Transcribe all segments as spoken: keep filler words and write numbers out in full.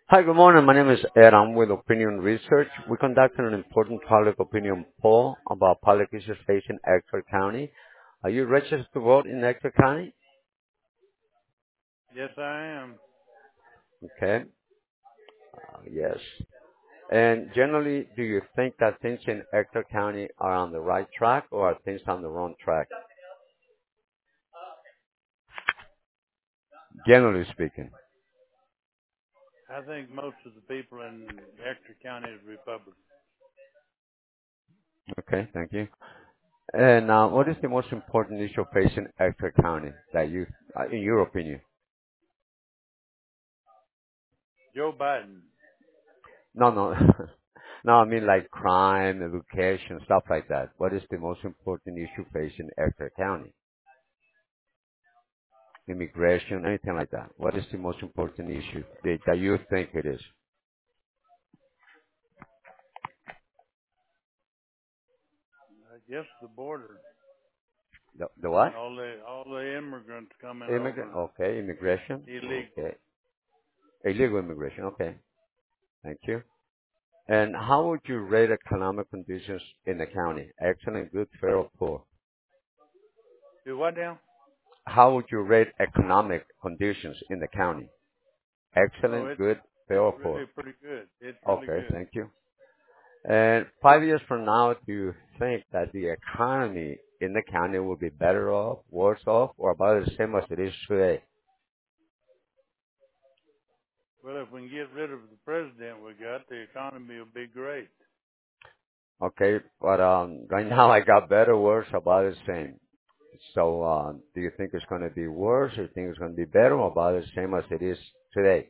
Hi, good morning. My name is Ed. I'm with Opinion Research. We conducted an important public opinion poll about public issues facing Ector County. Are you registered to vote in Ector County? Yes, I am. Okay. Uh, yes. And generally, do you think that things in Ector County are on the right track or are things on the wrong track? Generally speaking. I think most of the people in Ector County is Republican. Okay, thank you. And uh, what is the most important issue facing Ector County that you, uh, in your opinion? Joe Biden. No, no. No, I mean like crime, education, stuff like that. What is the most important issue facing Ector County? Immigration, anything like that. What is the most important issue that, that you think it is? I guess the border. The, the what? All the all the immigrants coming Immigrant. over Okay, immigration. illegal. Okay, illegal immigration. Okay, thank you. And how would you rate economic conditions in the county? Excellent, good, fair, or poor? Do what now? How would you rate economic conditions in the county? Oh, Excellent, it's good, fair, it's or poor? really pretty good. It's really Okay, good. thank you. And five years from now, do you think that the economy in the county will be better off, worse off, or about the same as it is today? Well, if we can get rid of the president we got, the economy will be great. Okay, but um, right now I got better, worse, about the same. So, uh, do you think it's going to be worse, or do you think it's going to be better, or about the same as it is today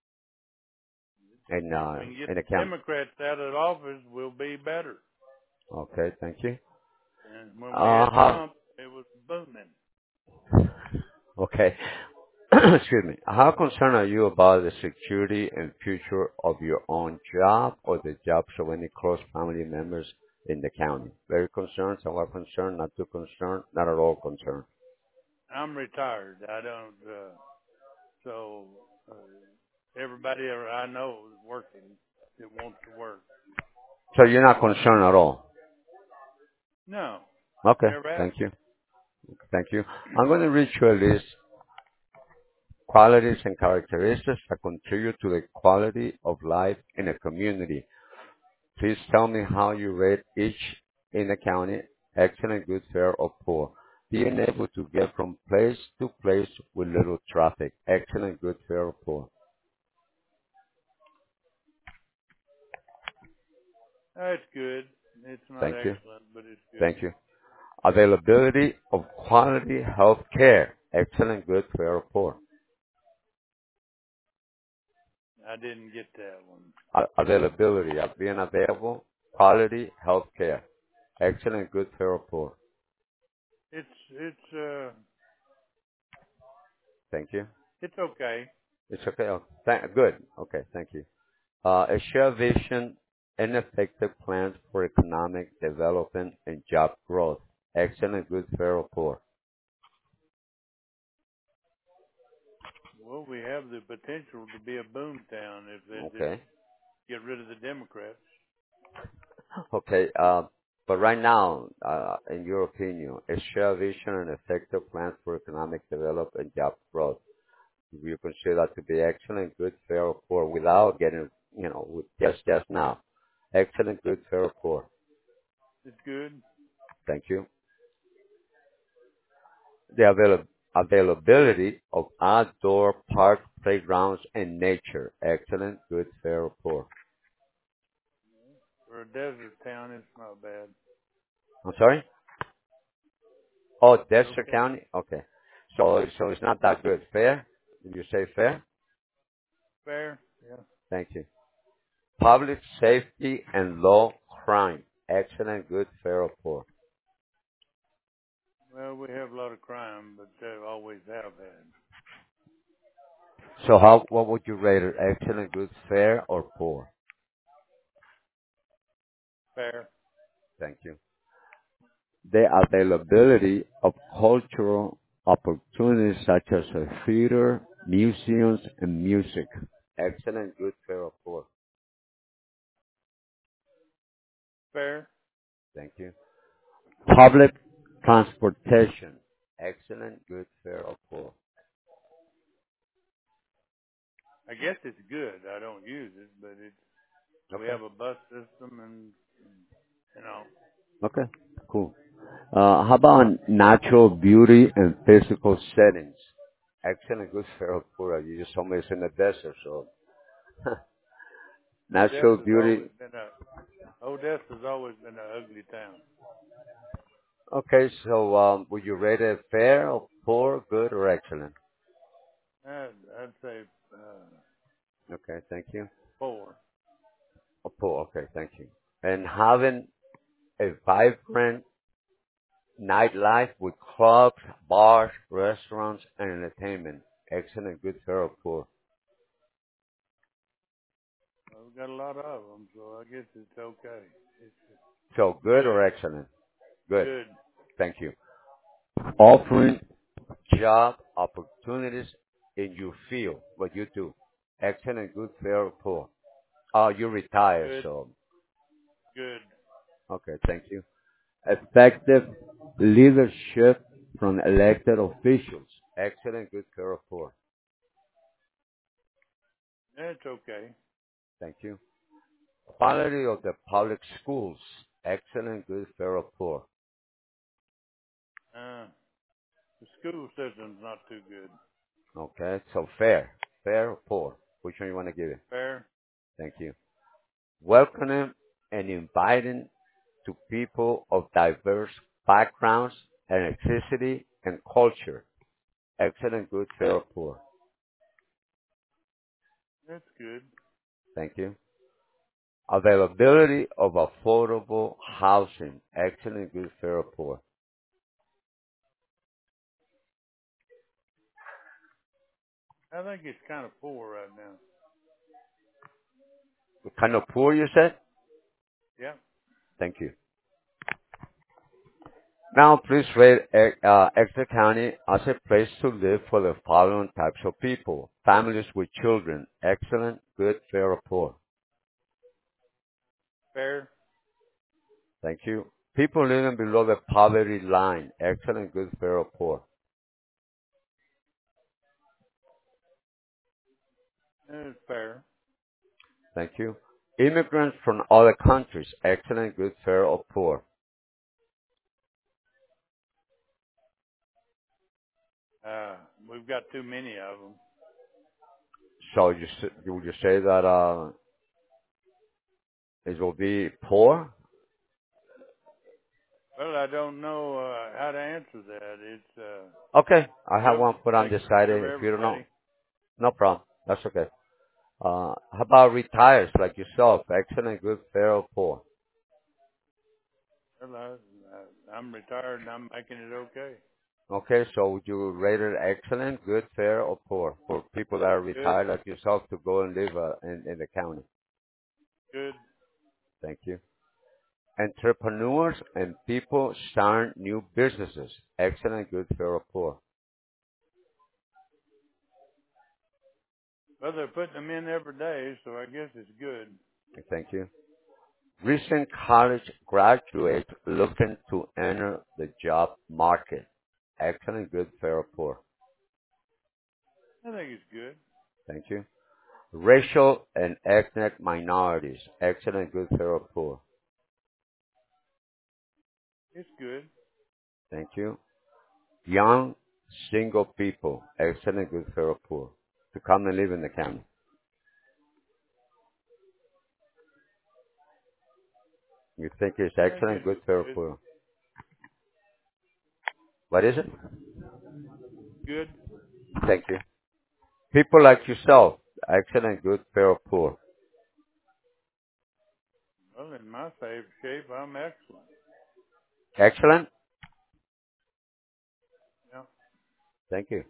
in If uh, we can get in the the county? Democrats out of office, we'll be better. Okay, thank you. And when we Uh, had how, Trump, it was booming. okay, excuse me. How concerned are you about the security and future of your own job or the jobs of any close family members in the county? Very concerned, somewhat concerned, not too concerned, not at all concerned. I'm retired. I don't. Uh, So uh, everybody I know is working that wants to work. So you're not concerned at all? No, Okay, never have thank you. been. Thank you. I'm going to read you a list, qualities and characteristics that contribute to the quality of life in a community. Please tell me how you rate each in the county, excellent, good, fair, or poor. Being able to get from place to place with little traffic, excellent, good, fair, or poor. That's good. It's not Thank you. excellent, but it's good. Thank you. Availability of quality health care, excellent, good, fair, or poor. I didn't get that one. A- availability of being available, quality health care, excellent, good, fair, or poor. It's it's uh Thank you. it's okay. It's okay. Oh, th- good. Okay. Thank you. Uh, a shared vision and effective plans for economic development and job growth. Excellent, good, fair, or poor. Well, we have the potential to be a boom town if they just Okay. get rid of the Democrats. Okay. Uh, but right now, uh, in your opinion, a shared vision and effective plans for economic development and job growth. Do you consider that to be excellent, good, fair, or poor without getting, you know, with just just now? Excellent, good, fair, or poor. It's good. Thank you. The avail- availability of outdoor park playgrounds and nature. Excellent, good, fair, or poor. For a desert town, it's not bad. I'm sorry? Oh, It's Dexter okay. County? Okay. So, so it's not that good. Fair? Did you say fair? Fair. Yeah. Thank you. Public safety and low crime. Excellent, good, fair, or poor. Well, we have a lot of crime, but they always have had. So how, what would you rate it? Excellent, good, fair, or poor? Fair. Thank you. The availability of cultural opportunities such as a theater, museums, and music. excellent, good, fair, or poor? Fair. Thank you. Public transportation, excellent, good, fair, or poor? I guess it's good. I don't use it, but it's we Okay. have a bus system, and, and you know, Okay. Cool. Uh, how about natural beauty and physical settings? Excellent, good, fair, or poor? You just told me it's in the desert, so natural Odessa's beauty. always been a Odessa's always been an ugly town. Okay, so um, would you rate it fair or poor, good, or excellent? I'd, I'd say uh, Okay, thank you. four. Or poor, okay, thank you. And having a vibrant nightlife with clubs, bars, restaurants, and entertainment. Excellent, good, fair, or poor? Well, we've got a lot of them, so I guess it's okay. It's So good good, or excellent? Good, good, thank you. Offering job opportunities in your field, what you do. Excellent, good, fair, or poor? Oh, you retire, good, so good. okay, thank you. Effective leadership from elected officials. Excellent, good, fair, or poor? It's okay. Thank you. Quality of the public schools. Excellent, good, fair, or poor? Uh, the school system's not too good. Okay, so fair. Fair or poor? Which one you want to give it? Fair. Thank you. Welcoming and inviting to people of diverse backgrounds and ethnicity and culture. Excellent, good, fair, or poor? That's good. Thank you. Availability of affordable housing. Excellent, good, fair, or poor? I think it's kind of poor right now. Kind of poor, you said? Yeah. Thank you. Now, please rate uh, Exeter County as a place to live for the following types of people. Families with children. Excellent, good, fair, or poor? Fair. Thank you. People living below the poverty line. Excellent, good, fair, or poor? It's fair. Thank you. Immigrants from other countries. Excellent, good, fair, or poor? Uh, we've got too many of them. So you, s- would you say that uh, it will be poor? Well, I don't know uh, how to answer that. It's uh, Okay, I have good. one put Take care of undecided. If you don't know, everybody. no problem. That's okay. Uh, how about retires like yourself? Excellent, good, fair, or poor? Well, I, I, I'm retired and I'm making it okay. Okay, so would you rate it excellent, good, fair, or poor for people that are Good. retired like yourself to go and live uh, in, in the county? Good. Thank you. Entrepreneurs and people start new businesses. Excellent, good, fair, or poor? Well, they're putting them in every day, so I guess it's good. Thank you. Recent college graduate looking to enter the job market. Excellent, good, fair, or poor? I think it's good. Thank you. Racial and ethnic minorities. Excellent, good, fair, or poor? It's good. Thank you. Young single people. Excellent, good, fair, or poor? To come and live in the county. You think it's I guess excellent, good, it's fair, or good. poor? What is it? Good. Thank you. People like yourself. Excellent, good, fair, or poor? Well, in my safe shape, I'm excellent. Excellent. Yeah. Thank you.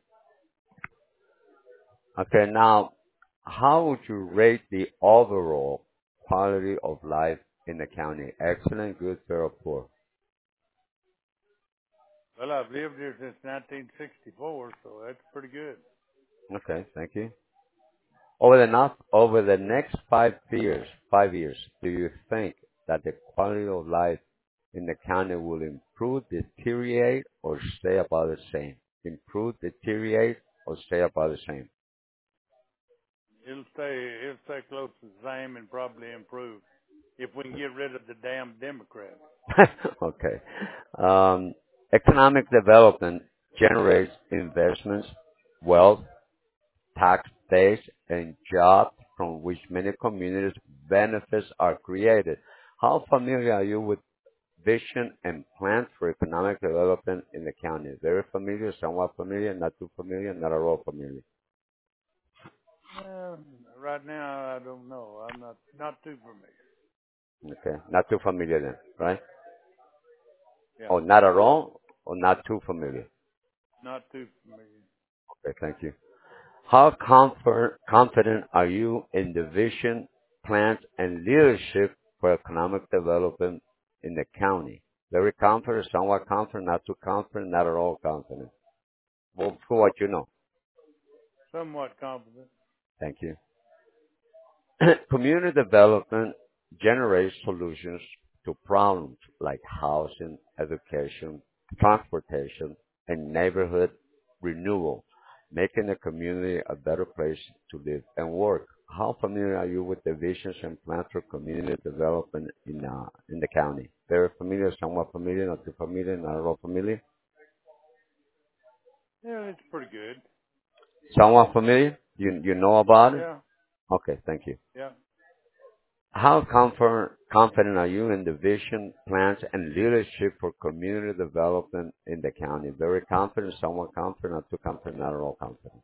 Okay, now, how would you rate the overall quality of life in the county? Excellent, good, fair, or poor? Well, I've lived here since nineteen sixty-four, so that's pretty good. Okay, thank you. Over the not, over the next five years, five years, do you think that the quality of life in the county will improve, deteriorate, or stay about the same? Improve, deteriorate, or stay about the same? It'll stay it'll stay close to the same and probably improve if we can get rid of the damn Democrats. Okay. Um, economic development generates investments, wealth, tax base, and jobs from which many communities benefits are created. How familiar are you with vision and plans for economic development in the county? Very familiar, somewhat familiar, not too familiar, not at all familiar. Well, right now I don't know. I'm not not too familiar. Okay, not too familiar then, right? Yeah, Or not at all, or not too familiar. not too familiar. Okay, thank you. How comfort, confident are you in the vision, plans, and leadership for economic development in the county? Very confident, somewhat confident, not too confident, not at all confident. Well, for what you know. Somewhat confident. Thank you. Community development generates solutions to problems like housing, education, transportation, and neighborhood renewal, making the community a better place to live and work. How familiar are you with the visions and plans for community development in uh, in the county? Very familiar, somewhat familiar, not too familiar, not at all familiar. Yeah, it's pretty good. Somewhat familiar. You you know about it? Yeah, Okay, thank you. yeah. How comfort, confident are you in the vision, plans, and leadership for community development in the county? Very confident, somewhat confident, not too confident, not at all confident.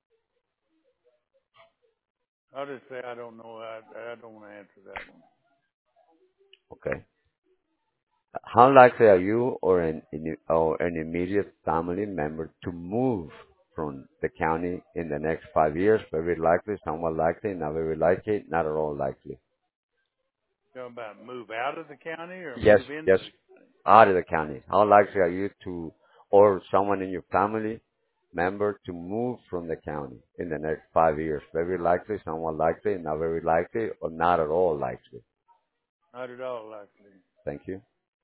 I'll just say I don't know. I I don't want to answer that one. Okay. How likely are you or an or an immediate family member to move from the county in the next five years? Very likely, somewhat likely, not very likely, not at all likely. You know about move out of the county or Yes, move into yes, the county? out of the county. How likely are you to, or someone in your family member to move from the county in the next five years? Very likely, somewhat likely, not very likely, or not at all likely. Not at all likely. Thank you.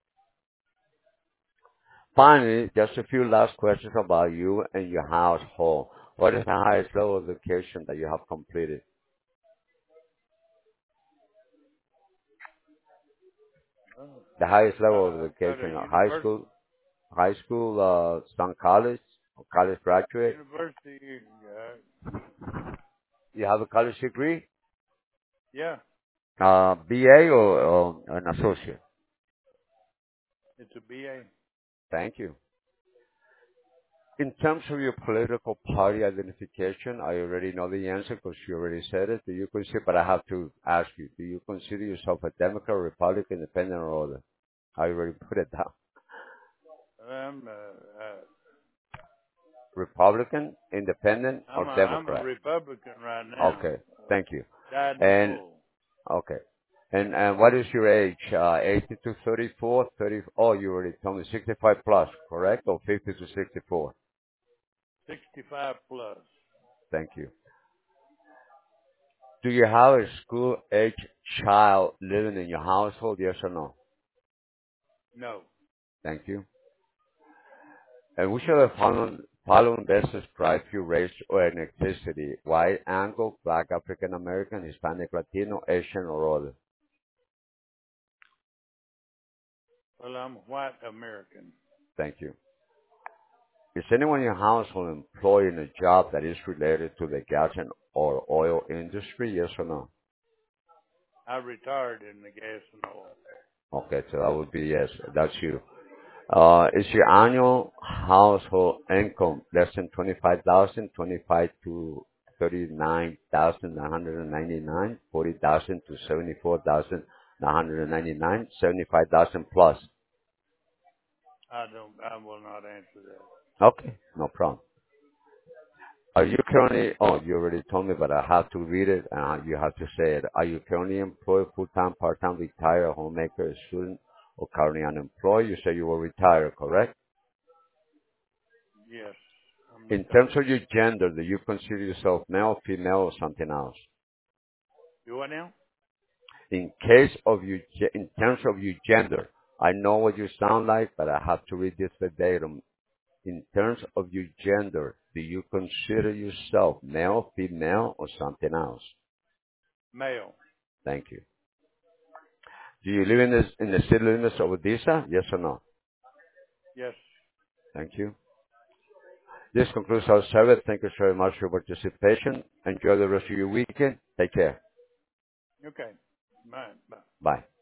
Finally, just a few last questions about you and your household. What is the highest level of education that you have completed? Oh, The highest level of I got a education, uh, high university. school, high school, uh, some college, or college graduate. University. Uh, You have a college degree, yeah, uh, B A or, or an associate. it's a B A. Thank you. In terms of your political party identification, I already know the answer because you already said it. Do you consider, but I have to ask you, do you consider yourself a Democrat, Republican, Independent, or other? I already put it down. I'm uh, uh, Republican, Independent, or I'm a I'm a Democrat? Republican right now. Okay, Uh, thank you. dyed in the And, wool. okay. And, and what is your age? Uh, eighty to thirty-four, thirty, oh, you already told me sixty-five plus, correct? Or fifty to sixty-four? sixty-five plus. Thank you. Do you have a school age child living in your household? Yes or no? No. Thank you. And which of the following, following best describe your race or ethnicity? White, Anglo, Black, African American, Hispanic, Latino, Asian, or other? Well, I'm white American. Thank you. Is anyone in your household employed in a job that is related to the gas and or oil industry? Yes or no? I retired in the gas and oil. Okay, so that would be yes. That's you. Uh, is your annual household income less than twenty-five thousand, twenty-five to thirty-nine thousand nine hundred ninety-nine, forty thousand to seventy-four thousand nine hundred ninety-nine, seventy-five thousand plus? I don't. I will not answer that. Okay, no problem. Are you currently, oh, you already told me, but I have to read it and you have to say it. Are you currently employed, full-time, part-time, retired, homemaker, student, or currently unemployed? You say you were retired, correct? Yes, I'm In retarded. terms of your gender, do you consider yourself male, female, or something else? Do what now? In case of you, ge- in terms of your gender, I know what you sound like, but I have to read this verbatim. In terms of your gender, do you consider yourself male, female, or something else? Male. Thank you. Do you live in the, in the city limits of Odessa? Yes or no? Yes. Thank you. This concludes our service. Thank you very much for your participation. Enjoy the rest of your weekend. Take care. Okay. Bye. Bye. Bye.